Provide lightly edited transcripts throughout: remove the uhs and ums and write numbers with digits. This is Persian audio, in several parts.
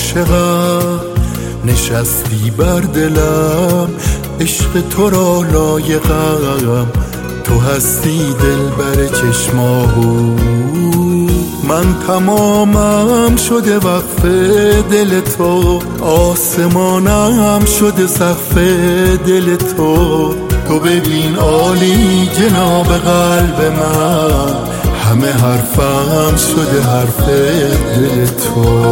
عاشقم نشستی بر دلم، عشق تو را لایقم، تو هستی دلبر چشماهو. من تمامم شده وقف دل تو، آسمانم شده سقف دل تو. تو ببین عالی جناب قلب من، همه حرفم شده حرف دل تو.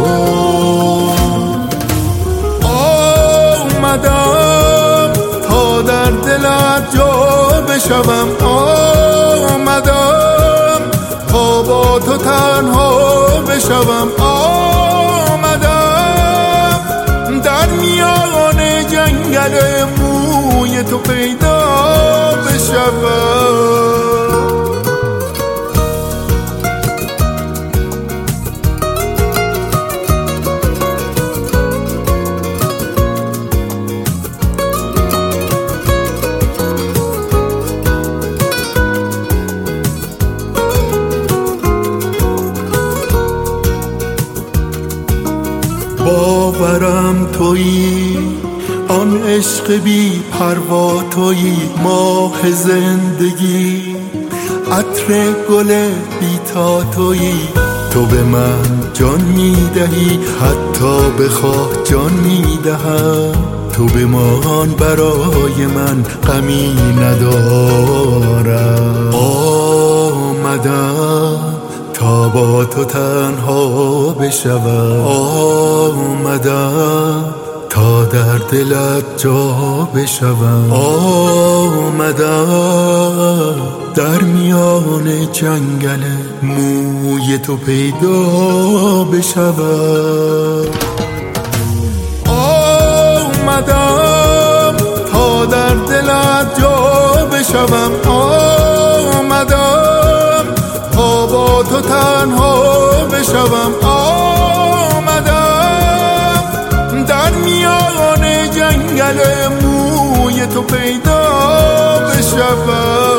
آمدم تا در دلت جا بشوم، آمدم تا با تو تنها بشوم، آمدم در میان جنگل موی تو پیدا بشوم. باورم تویی، آن عشق بی پروا تویی، ماه زندگی، عطر گل بی تا تویی. تو به من جان میدهی، حتی بخواه جان میدهم. تو بمان برای من غمی ندارم. آمدم تا با تو تنها بشوم، آمدم تا در دلت جا بشوم، آمدم در میان جنگل موی تو پیدا بشوم. آمدم تا در دلت جا بشوم، آمدم تا با تو تنها بشوم، آمدم در میان جنگل موی تو پیدا بشوم.